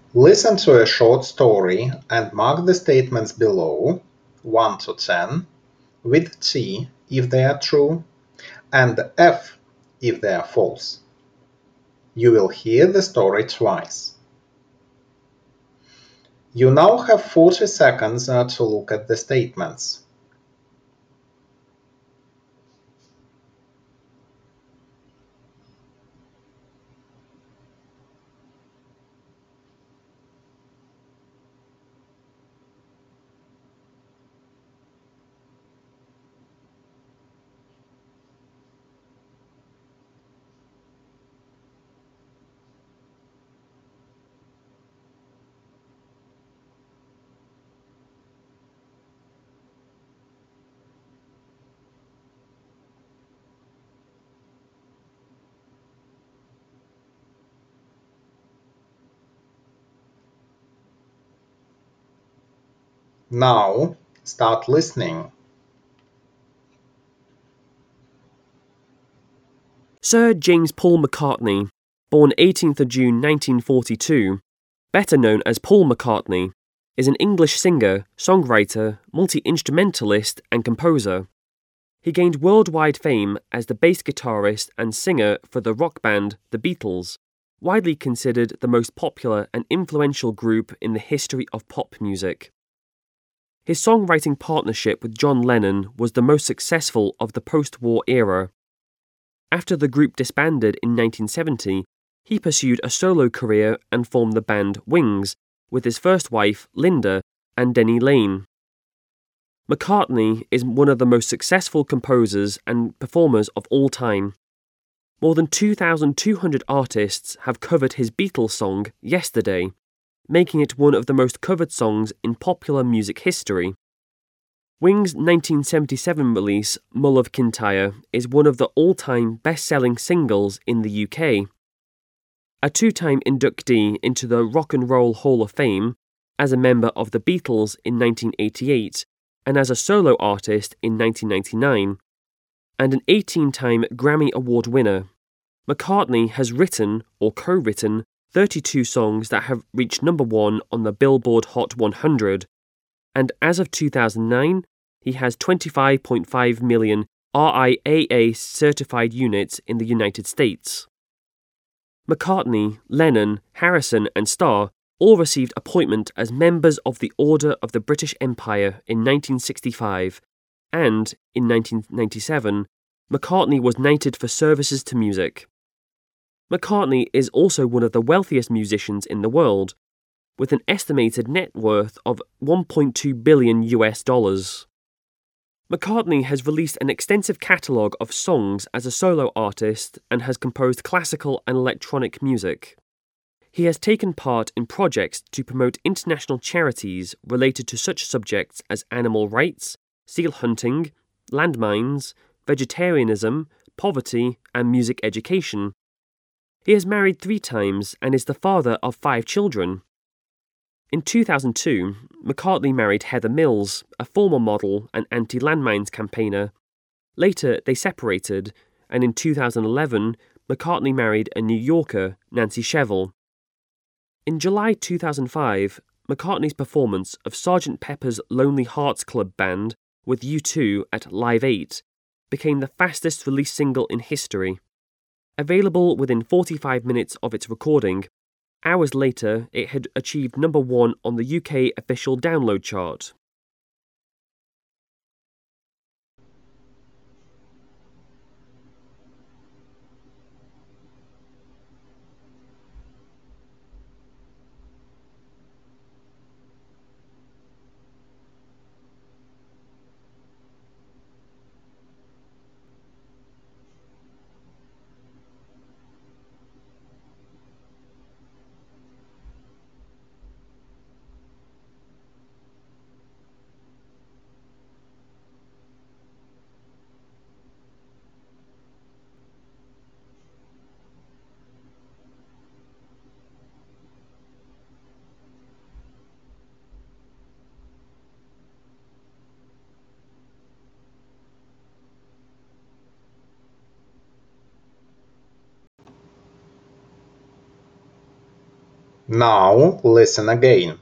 Listen to a short story and mark the statements below, 1 to 10, with T if they are true, and F if they are false. You will hear the story twice. You now have 40 seconds to look at the statements. Now, start listening. Sir James Paul McCartney, born 18th of June 1942, better known as Paul McCartney, is an English singer, songwriter, multi-instrumentalist and composer. He gained worldwide fame as the bass guitarist and singer for the rock band The Beatles, widely considered the most popular and influential group in the history of pop music. His songwriting partnership with John Lennon was the most successful of the post-war era. After the group disbanded in 1970, he pursued a solo career and formed the band Wings with his first wife, Linda, and Denny Laine. McCartney is one of the most successful composers and performers of all time. More than 2,200 artists have covered his Beatles song, Yesterday, making it one of the most covered songs in popular music history. Wings' 1977 release, Mull of Kintyre, is one of the all-time best-selling singles in the UK. A two-time inductee into the Rock and Roll Hall of Fame, as a member of the Beatles in 1988 and as a solo artist in 1999, and an 18-time Grammy Award winner, McCartney has written or co-written 32 songs that have reached number 1 on the Billboard Hot 100, and as of 2009, he has 25.5 million RIAA certified units in the United States. McCartney, Lennon, Harrison and Starr all received appointment as members of the Order of the British Empire in 1965, and in 1997, McCartney was knighted for services to music. McCartney is also one of the wealthiest musicians in the world, with an estimated net worth of $1.2 billion. McCartney has released an extensive catalogue of songs as a solo artist and has composed classical and electronic music. He has taken part in projects to promote international charities related to such subjects as animal rights, seal hunting, landmines, vegetarianism, poverty, and music education. He is married 3 times and is the father of 5 children. In 2002, McCartney married Heather Mills, a former model and anti-landmines campaigner. Later, they separated, and in 2011, McCartney married a New Yorker, Nancy Shevell. In July 2005, McCartney's performance of Sgt. Pepper's Lonely Hearts Club Band with U2 at Live 8 became the fastest released single in history. Available within 45 minutes of its recording, hours later it had achieved number 1 on the UK official download chart. Now listen again.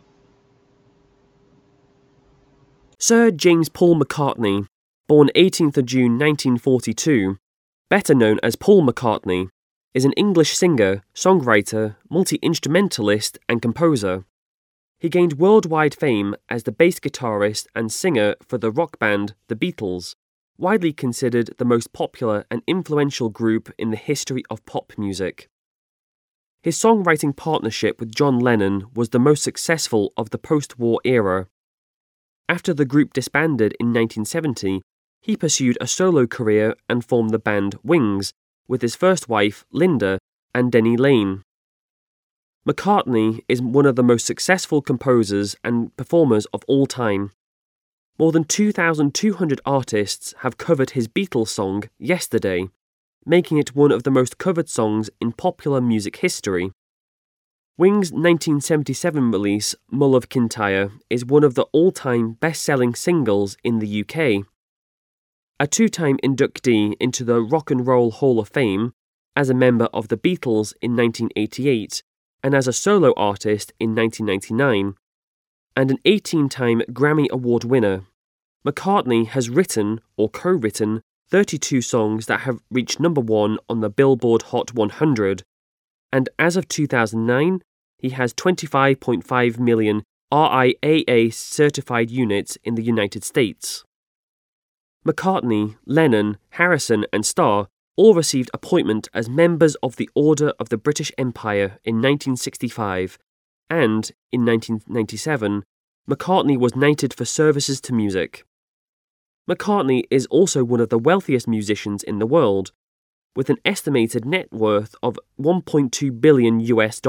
Sir James Paul McCartney, born 18th of June 1942, better known as Paul McCartney, is an English singer, songwriter, multi-instrumentalist and composer. He gained worldwide fame as the bass guitarist and singer for the rock band The Beatles, widely considered the most popular and influential group in the history of pop music. His songwriting partnership with John Lennon was the most successful of the post-war era. After the group disbanded in 1970, he pursued a solo career and formed the band Wings with his first wife, Linda, and Denny Laine. McCartney is one of the most successful composers and performers of all time. More than 2,200 artists have covered his Beatles song, Yesterday, making it one of the most covered songs in popular music history. Wings' 1977 release, Mull of Kintyre, is one of the all-time best-selling singles in the UK. A two-time inductee into the Rock and Roll Hall of Fame, as a member of the Beatles in 1988, and as a solo artist in 1999, and an 18-time Grammy Award winner, McCartney has written or co-written 32 songs that have reached number 1 on the Billboard Hot 100, and as of 2009, he has 25.5 million RIAA certified units in the United States. McCartney, Lennon, Harrison and Starr all received appointment as members of the Order of the British Empire in 1965, and in 1997, McCartney was knighted for services to music. McCartney is also one of the wealthiest musicians in the world, with an estimated net worth of $1.2 billion.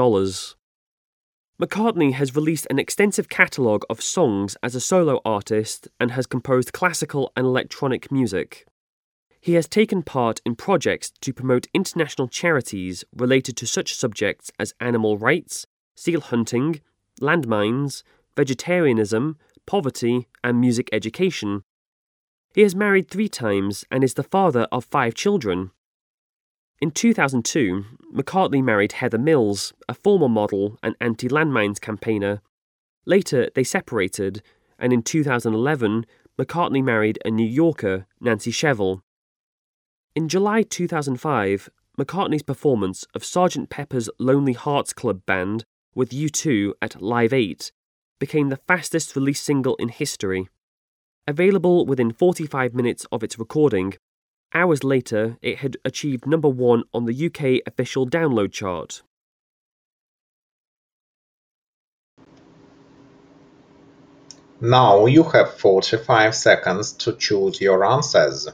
McCartney has released an extensive catalogue of songs as a solo artist and has composed classical and electronic music. He has taken part in projects to promote international charities related to such subjects as animal rights, seal hunting, landmines, vegetarianism, poverty, and music education. He has married 3 times and is the father of 5 children. In 2002, McCartney married Heather Mills, a former model and anti-landmines campaigner. Later, they separated, and in 2011, McCartney married a New Yorker, Nancy Shevell. In July 2005, McCartney's performance of Sgt. Pepper's Lonely Hearts Club Band with U2 at Live 8 became the fastest released single in history. Available within 45 minutes of its recording, hours later it had achieved number 1 on the UK official download chart. Now you have 45 seconds to choose your answers.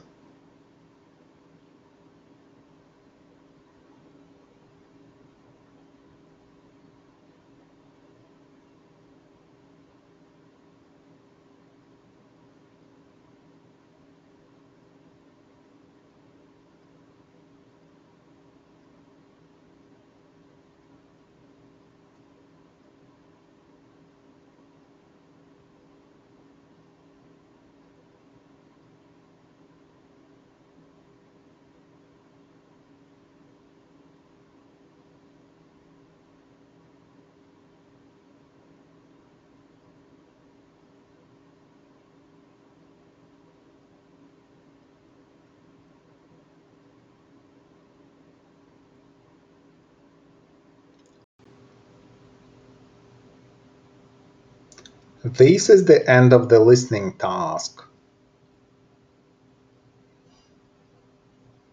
This is the end of the listening task.